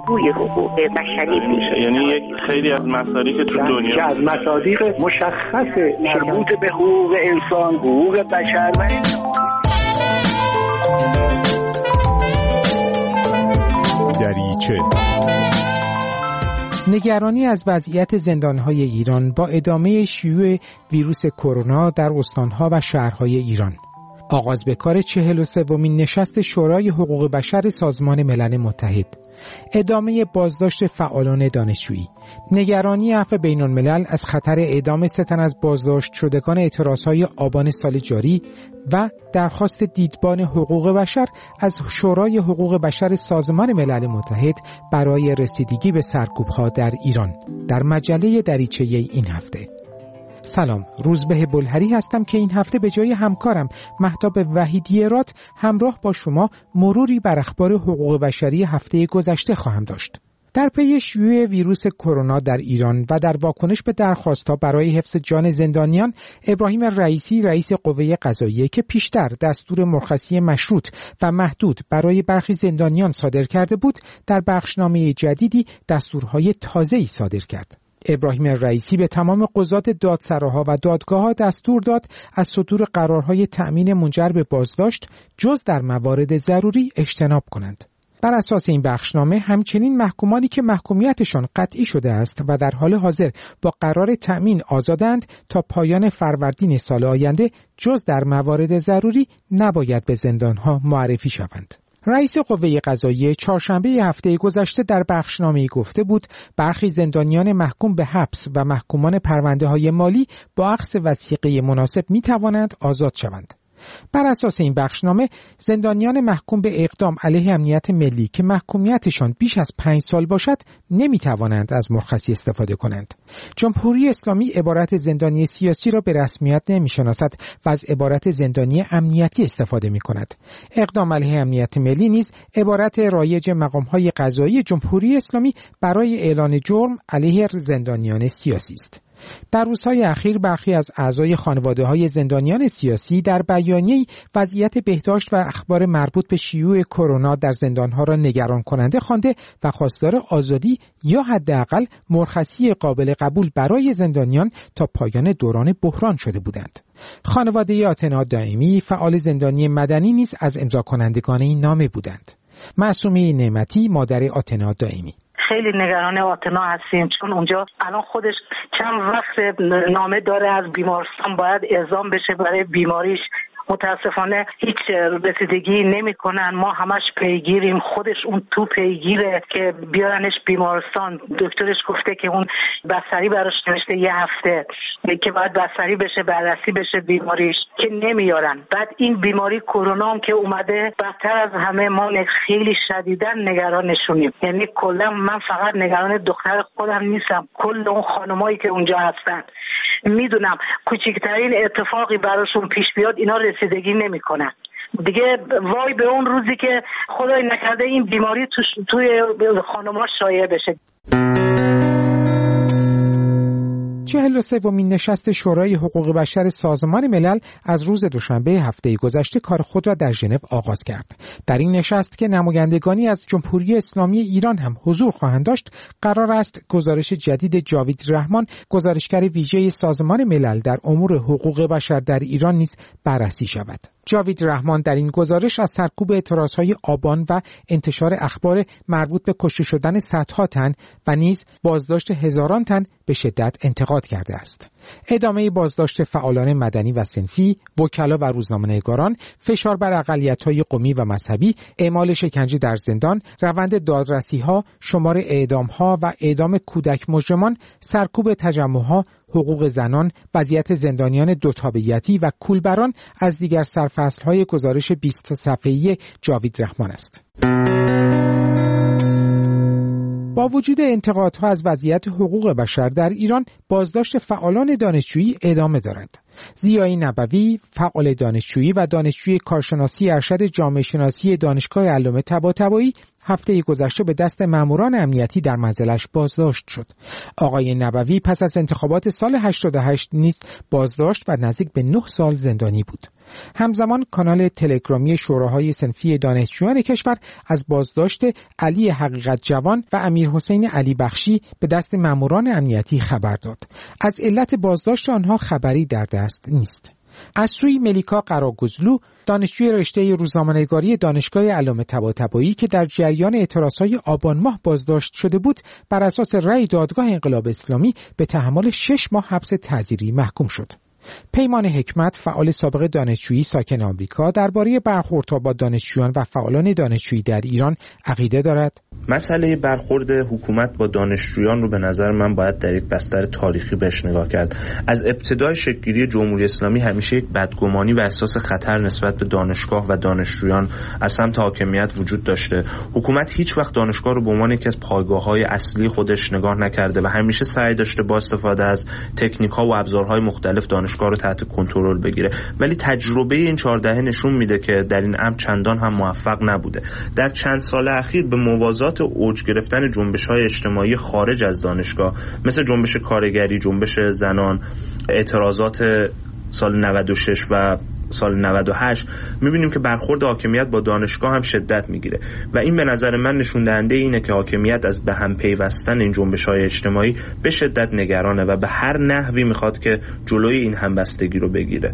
الگوی حقوق بشری میشه. یعنی یک خیلی از مصادیق تو دنیا از مصادیق مشخص مربوط به حقوق انسان، حقوق بشر و دریچه. نگرانی از وضعیت زندان‌های ایران با ادامه شیوع ویروس کرونا در استان‌ها و شهرهای ایران. آغاز به کار 43مین نشست شورای حقوق بشر سازمان ملل متحد. ادامه بازداشت فعالان دانشجویی. نگرانی عفو بین‌الملل از خطر اعدام 3 تن از بازداشت شدگان اعتراضهای آبان سال جاری و درخواست دیدبان حقوق بشر از شورای حقوق بشر سازمان ملل متحد برای رسیدگی به سرکوب‌ها در ایران. در مجله دریچه این هفته. سلام، روزبه بلهری هستم که این هفته به جای همکارم مهتاب وحیدی‌رات همراه با شما مروری بر اخبار حقوق بشری هفته گذشته خواهم داشت. در پی شیوع ویروس کرونا در ایران و در واکنش به درخواست‌ها برای حفظ جان زندانیان، ابراهیم رئیسی رئیس قوه قضاییه که پیشتر دستور مرخصی مشروط و محدود برای برخی زندانیان صادر کرده بود، در بخشنامه جدیدی دستورهای تازه‌ای صادر کرد. ابراهیم رئیسی به تمام قضات دادسراها و دادگاه‌ها دستور داد از صدور قرارهای تأمین منجر به بازداشت جز در موارد ضروری اجتناب کنند. بر اساس این بخشنامه همچنین محکومانی که محکومیتشان قطعی شده است و در حال حاضر با قرار تأمین آزادند تا پایان فروردین سال آینده جز در موارد ضروری نباید به زندانها معرفی شوند. رئیس قوه قضاییه چهارشنبه هفته گذشته در بخشنامه‌ای گفته بود برخی زندانیان محکوم به حبس و محکومان پرونده‌های مالی با اخذ وثیقه مناسب می‌توانند آزاد شوند. بر اساس این بخشنامه زندانیان محکوم به اقدام علیه امنیت ملی که محکومیتشان بیش از 5 سال باشد نمیتوانند از مرخصی استفاده کنند. جمهوری اسلامی عبارت زندانی سیاسی را به رسمیت نمیشناسد و از عبارت زندانی امنیتی استفاده میکند. اقدام علیه امنیت ملی نیز عبارت رایج مقام‌های قضایی جمهوری اسلامی برای اعلان جرم علیه زندانیان سیاسی است. در روزهای اخیر برخی از اعضای خانواده‌های زندانیان سیاسی در بیانیه‌ای وضعیت بهداشت و اخبار مربوط به شیوع کرونا در زندان‌ها را نگران کننده خوانده و خواستار آزادی یا حداقل مرخصی قابل قبول برای زندانیان تا پایان دوران بحران شده بودند. خانواده آتنا دائمی فعال زندانی مدنی نیز از امضا کنندگان این نامه بودند. معصومه نعمتی مادر آتنا دائمی: خیلی نگران آتنا هستیم چون اونجا الان خودش چند وقت نامه داره از بیمارستان باید اعزام بشه برای بیماریش. متاسفانه هیچ رسیدگی نمی‌کنن. ما همش پیگیریم، خودش اون تو پیگیره که بیارنش بیمارستان. دکترش گفته که اون بستری براش نوشته 1 هفته که باید بستری بشه، بررسی بشه بیماریش، که نمیارن. بعد این بیماری کرونا هم که اومده بدتر از همه. ما خیلی شدیداً نگرانشونیم. یعنی کلا من فقط نگران دختر خودم نیستم، کل اون خانمایی که اونجا هستن. میدونم کوچکترین اتفاقی براشون پیش بیاد اینا رسیدگی نمیکنن دیگه. وای به اون روزی که خدای نکرده این بیماری توی خانم‌ها شایع بشه. 43مین نشست شورای حقوق بشر سازمان ملل از روز دوشنبه هفته گذشته کار خود را در ژنو آغاز کرد. در این نشست که نمایندگانی از جمهوری اسلامی ایران هم حضور خواهند داشت، قرار است گزارش جدید جاوید رحمان، گزارشگر ویژه سازمان ملل در امور حقوق بشر در ایران نیز بررسی شود. جاوید رحمان در این گزارش از سرکوب اعتراضهای آبان و انتشار اخبار مربوط به کشته شدن صدها تن و نیز بازداشت هزاران تن به شدت انتقاد کرده است. ادامه بازداشت فعالان مدنی و صنفی، وکلا و روزنامه‌نگاران، فشار بر اقلیت‌های قومی و مذهبی، اعمال شکنجه در زندان، روند دادرسی‌ها، شمار اعدام‌ها و اعدام کودک مجرمان، سرکوب تجمع‌ها، حقوق زنان، وضعیت زندانیان دوتابعیتی و کولبران از دیگر سرفصل‌های گزارش 20 صفحه‌ای جاوید رحمان است. با وجود انتقادها از وضعیت حقوق بشر در ایران، بازداشت فعالان دانشجویی ادامه دارد. ضیای نبوی، فعال دانشجویی و دانشجوی کارشناسی ارشد جامعه شناسی دانشگاه علامه طباطبایی هفته گذشته به دست ماموران امنیتی در منزلش بازداشت شد. آقای نبوی پس از انتخابات سال 88 نیز بازداشت و نزدیک به 9 سال زندانی بود. همزمان کانال تلگرامی شوراهای صنفی دانشجویان کشور از بازداشت علی حقیقت جوان و امیر حسین علی بخشی به دست ماموران امنیتی خبر داد. از علت بازداشت آنها خبری در دست نیست. از سوی ملیکا قراگزلو، دانشجوی رشته روزنامه‌نگاری دانشگاه علامه طباطبایی که در جریان اعتراضهای آبان ماه بازداشت شده بود، بر اساس رأی دادگاه انقلاب اسلامی به تحمل 6 ماه حبس تعزیری محکوم شد. پیمان حکمت، فعال سابق دانشجویی ساکن آمریکا، درباره برخوردها با دانشجویان و فعالان دانشجویی در ایران عقیده دارد. مسئله برخورد حکومت با دانشجویان رو به نظر من باید در یک بستر تاریخی بهش نگاه کرد. از ابتدای شکل‌گیری جمهوری اسلامی همیشه یک بدگمانی و احساس خطر نسبت به دانشگاه و دانشجویان از سمت حاکمیت وجود داشته. حکومت هیچ وقت دانشگاه رو به عنوان یکی از پایگاه‌های اصلی خودش نگاه نکرده و همیشه سعی داشته با استفاده از تکنیک‌ها و ابزارهای مختلف دانشگاه رو تحت کنترل بگیره، ولی تجربه این 4 دهه نشون میده که در این امر چندان هم موفق نبوده. در چند سال اخیر به موازات اوج گرفتن جنبش‌های اجتماعی خارج از دانشگاه مثل جنبش کارگری، جنبش زنان، اعتراضات سال 96 و سال 98 می‌بینیم که برخورد حاکمیت با دانشگاه هم شدت میگیره و این به نظر من نشون دهنده اینه که حاکمیت از به هم پیوستن این جنبش‌های اجتماعی به شدت نگرانه و به هر نحوی میخواد که جلوی این همبستگی رو بگیره.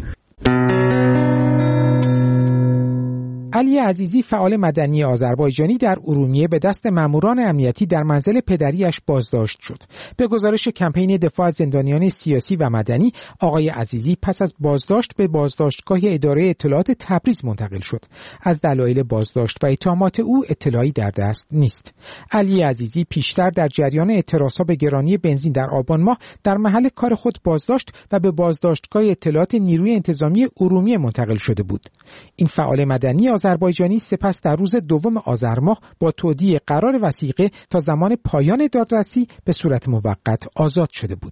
علی عزیزی، فعال مدنی آذربایجانی، در ارومیه به دست ماموران امنیتی در منزل پدریش بازداشت شد. به گزارش کمپین دفاع از زندانیان سیاسی و مدنی، آقای عزیزی پس از بازداشت به بازداشتگاه اداره اطلاعات تبریز منتقل شد. از دلایل بازداشت و اتهامات او اطلاعی در دست نیست. علی عزیزی پیشتر در جریان اعتراضها به گرانی بنزین در آبان ماه در محل کار خود بازداشت و به بازداشتگاه اطلاعات نیروی انتظامی ارومیه منتقل شده بود. این فعال مدنی آذربایجانی سپس در روز 2 آذر ماه با تودیع قرار وثیقه تا زمان پایان دادرسی به صورت موقت آزاد شده بود.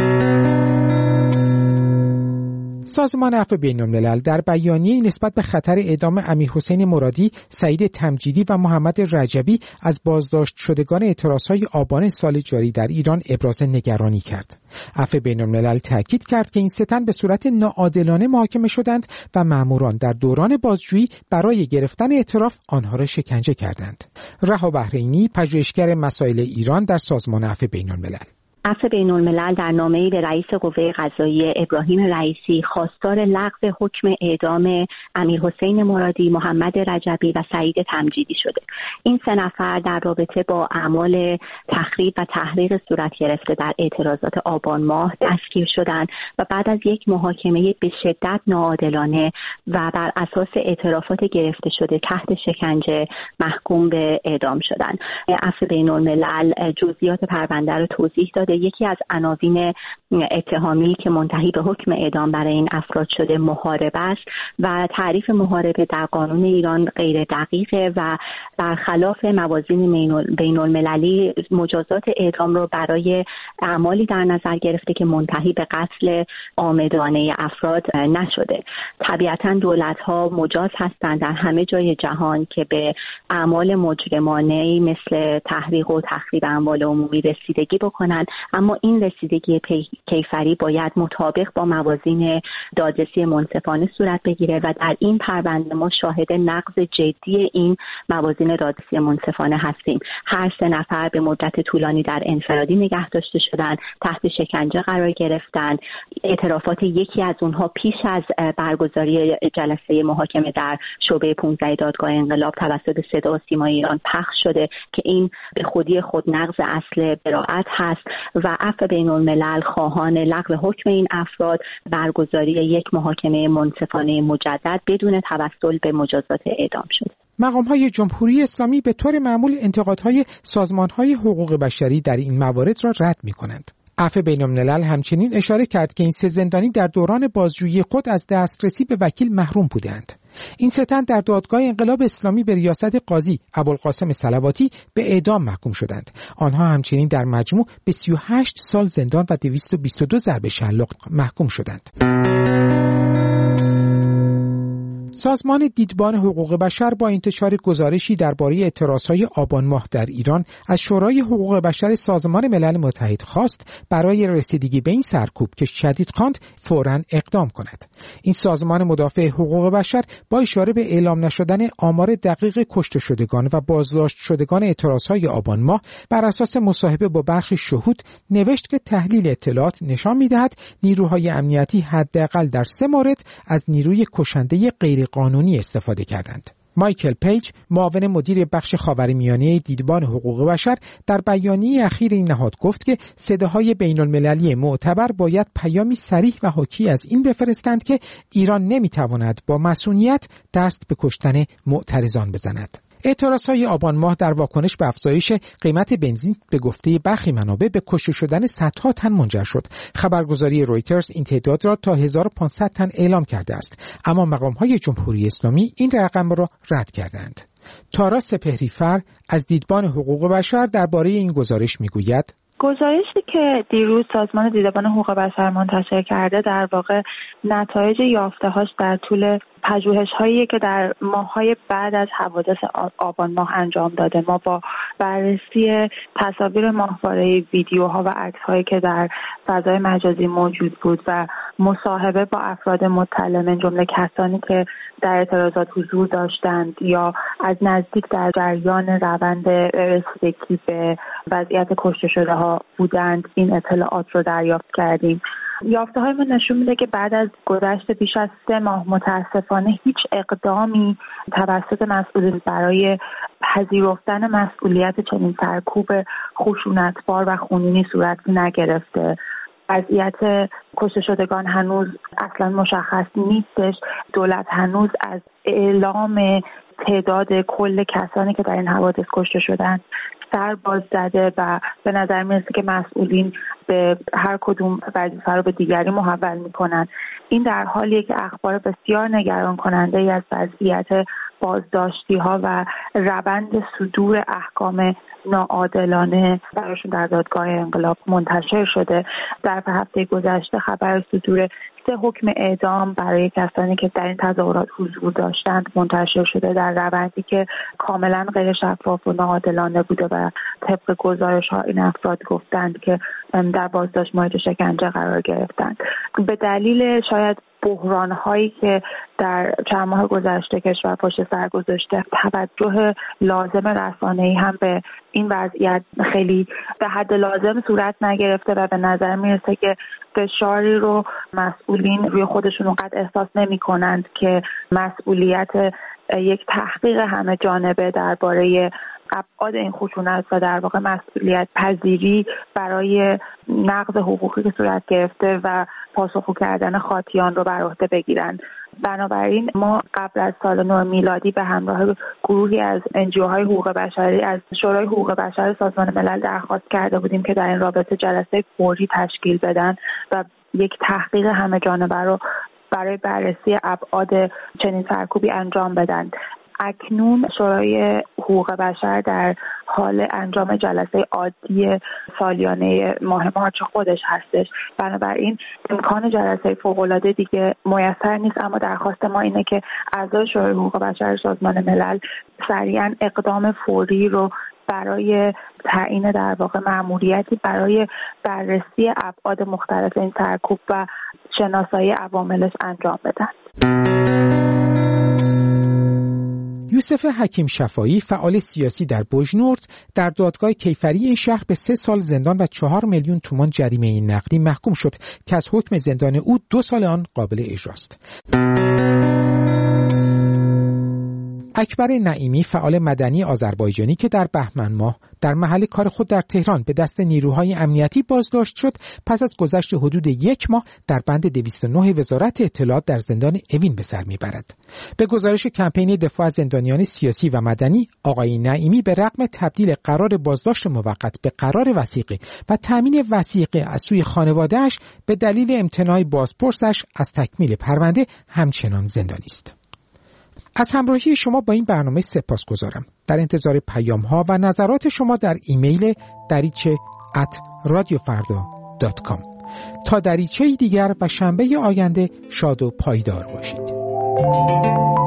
سازمان عفو بین‌الملل در بیانیه‌ای نسبت به خطر اعدام امیر حسین مرادی، سعید تمجیدی و محمد رجبی از بازداشت شدگان اعتراضهای آبان سال جاری در ایران ابراز نگرانی کرد. عفو بین‌الملل تاکید کرد که این 3 تن به صورت ناعادلانه محاکمه شدند و ماموران در دوران بازجویی برای گرفتن اعتراف آنها را شکنجه کردند. رها بحرینی، پژوهشگر مسائل ایران در سازمان عفو بین‌الملل: عفو بین‌الملل در نامه‌ای به رئیس قوه قضاییه ابراهیم رئیسی خواستار لغو حکم اعدام امیر حسین مرادی، محمد رجبی و سعید تمجیدی شده. این 3 نفر در رابطه با اعمال تخریب و تحریق صورت گرفته در اعتراضات آبان ماه دستگیر شدند و بعد از یک محاکمه به شدت ناعادلانه و بر اساس اعترافات گرفته شده تحت شکنجه محکوم به اعدام شدند. عفو بین‌الملل جزئیات پرونده را توضیح داد. یکی از عناوین اتهامی که منتهی به حکم اعدام برای این افراد شده محاربه است و تعریف محاربه در قانون ایران غیر دقیقه و برخلاف موازین بین‌المللی مجازات اعدام رو برای اعمالی در نظر گرفته که منتهی به قتل عامدانه افراد نشده. طبیعتاً دولت‌ها مجاز هستند در همه جای جهان که به اعمال مجرمانه مثل تحریق و تخریب اموال عمومی رسیدگی بکنند، اما این رسیدگی کیفری باید مطابق با موازین دادرسی منصفانه صورت بگیره و در این پرونده ما شاهد نقض جدی این موازین دادرسی منصفانه هستیم. هر 3 نفر به مدت طولانی در انفرادی نگه داشته شدن، تحت شکنجه قرار گرفتن. اعترافات یکی از اونها پیش از برگزاری جلسه محاکمه در شعبه 15 دادگاه انقلاب توسط صدا و سیما ایران پخش شده که این به خودی خود نقض اصل براءت هست و عفو بین‌الملل خواهان لغو حکم این افراد، برگزاری یک محاکمه منصفانه مجدد بدون توسل به مجازات اعدام شد. مقام‌های جمهوری اسلامی به طور معمول انتقادهای سازمان‌های حقوق بشری در این موارد را رد می‌کنند. عفو بین‌الملل همچنین اشاره کرد که این 3 زندانی در دوران بازجویی خود از دسترسی به وکیل محروم بودند. این 3 تن در دادگاه انقلاب اسلامی به ریاست قاضی ابوالقاسم صلواتی به اعدام محکوم شدند. آنها همچنین در مجموع به 38 سال زندان و 222 ضرب شلاق محکوم شدند. سازمان دیدبان حقوق بشر با انتشار گزارشی درباره اعتراضهای آبان ماه در ایران از شورای حقوق بشر سازمان ملل متحد خواست برای رسیدگی به این سرکوب که شدید خواند فوراً اقدام کند. این سازمان مدافع حقوق بشر با اشاره به اعلام نشدن آمار دقیق کشته شدگان و بازداشت شدگان اعتراضهای آبان ماه بر اساس مصاحبه با برخی شهود نوشت که تحلیل اطلاعات نشان می‌دهد نیروهای امنیتی حداقل در 3 مورد از نیروی کشنده غیرقانونی استفاده کردند. مایکل پیج، معاون مدیر بخش خاورمیانه دیدبان حقوق بشر، در بیانیه اخیر این نهاد گفت که صداهای بین‌المللی معتبر باید پیامی صریح و حاکی از این بفرستند که ایران نمی‌تواند با مصونیت دست به کشتن معترضان بزند. اعتراضهای آبان ماه در واکنش به افزایش قیمت بنزین به گفته برخی منابع به کشته شدن صدها تن منجر شد. خبرگزاری رویترز این تعداد را تا 1500 تن اعلام کرده است، اما مقام‌های جمهوری اسلامی این رقم را رد کردند. تارا سپهری‌فر از دیدبان حقوق بشر درباره این گزارش میگوید: گزارشی که دیروز سازمان دیدبان حقوق بشر منتشر کرده در واقع نتایج یافته‌هاش در طول پژوهش‌هایی که در ماه‌های بعد از حوادث آبان ماه انجام داده. ما با بررسی تصاویر ماهواره ویدیوها و عکس‌هایی که در فضای مجازی موجود بود و مصاحبه با افراد مطلع من جمله کسانی که در اعتراضات حضور داشتند یا از نزدیک در جریان روند رسیدگی به وضعیت کشته شده ها بودند، این اطلاعات رو دریافت کردیم. یافته‌های ما نشون میده که بعد از گذشت بیش از 3 ماه متاسفانه هیچ اقدامی توسط مسئولین برای پذیرفتن مسئولیت چنین سرکوب خشونتبار و خونینی صورت نگرفته. وضعیت کشته شدگان هنوز اصلا مشخص نیستش. دولت هنوز از اعلام تعداد کل کسانی که در این حوادث کشته شدند سر باز زده و به نظر میرسه که مسئولین به هر کدوم وظیفه رو به دیگری محول میکنن. این در حالیه که اخبار بسیار نگران کننده ای از وضعیت بازداشتی ها و روند صدور احکام ناعادلانه براشون در دادگاه انقلاب منتشر شده. در هفته گذشته خبر صدور 3 حکم اعدام برای کسانی که در این تظاهرات حضور داشتند منتشر شده در روندی که کاملا غیر شفاف و ناعادلانه بوده و طبق گزارش‌ها این افراد گفتند که در بازداشت مورد شکنجه قرار گرفتند. به دلیل شاید بحران‌هایی که در چند ماه گذشته کشور پشت سر گذاشته، توجه لازم رسانه‌ای هم به این وضعیت خیلی به حد لازم صورت نگرفته و به نظر میرسه که فشاری رو مسئولین روی خودشون اونقدر احساس نمی‌کنند که مسئولیت یک تحقیق همه جانبه درباره ابعاد این خشونت و در واقع مسئولیت پذیری برای نقض حقوقی که صورت گرفته و پاسخگو کردن خاطیان رو بر عهده بگیرن. بنابراین ما قبل از سال نو میلادی به همراه گروهی از NGOهای حقوق بشری از شورای حقوق بشر سازمان ملل درخواست کرده بودیم که در این رابطه جلسه فوری تشکیل بدن و یک تحقیق همه جانبه رو برای بررسی ابعاد چنین سرکوبی انجام بدن. اکنون شورای حقوق بشر در حال انجام جلسه عادی سالیانه ماه مارچ خودش هستش. بنابراین امکان جلسه فوق‌العاده دیگه میسر نیست، اما درخواست ما اینه که اعضای شورای حقوق بشر سازمان ملل سریعاً اقدام فوری رو برای تعیین در واقع مأموریتی برای بررسی ابعاد مختلف این سرکوب و شناسایی عواملش انجام بدن. یوسف حکیم شفایی، فعال سیاسی در بوجنورد، در دادگاه کیفری این شهر به 3 سال زندان و 4 میلیون تومان جریمه نقدی محکوم شد که از حکم زندان او 2 سال آن قابل اجراست. اکبر نعیمی، فعال مدنی آذربایجانی که در بهمن ماه در محل کار خود در تهران به دست نیروهای امنیتی بازداشت شد، پس از گذشت حدود 1 ماه در بند 209 وزارت اطلاعات در زندان اوین به سر میبرد. به گزارش کمپین دفاع از زندانیان سیاسی و مدنی، آقای نعیمی به رغم تبدیل قرار بازداشت موقت به قرار وثیقه و تامین وثیقه از سوی خانواده‌اش به دلیل امتناع بازپرسش از تکمیل پرونده همچنان زندانی است. از همراهی شما با این برنامه سپاسگزارم. در انتظار پیام‌ها و نظرات شما در ایمیل dariche@radiofarda.com. تا دریچه دیگر و شنبه آینده شاد و پایدار باشید.